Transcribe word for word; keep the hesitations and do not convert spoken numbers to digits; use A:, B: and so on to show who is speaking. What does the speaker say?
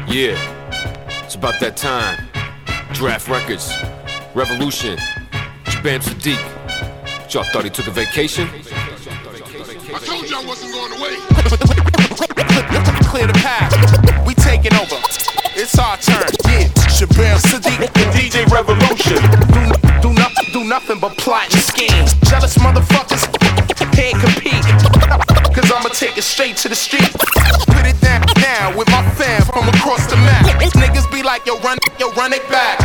A: Yeah, it's about that time. Draft Records, Revolution, Jabam Sadiq. Y'all thought he took a vacation?
B: I told you I wasn't going away.
C: Clear the path, we taking over. It's our turn. Yeah, Jabam Sadiq,
D: D J Revolution.
C: Do, do nothing, do nothing but plot and scheme. Jealous motherfuckers can't compete. Cause I'ma take it straight to the street. Put it down now with my fam from across the map. Niggas be like, yo, run, yo, run it back.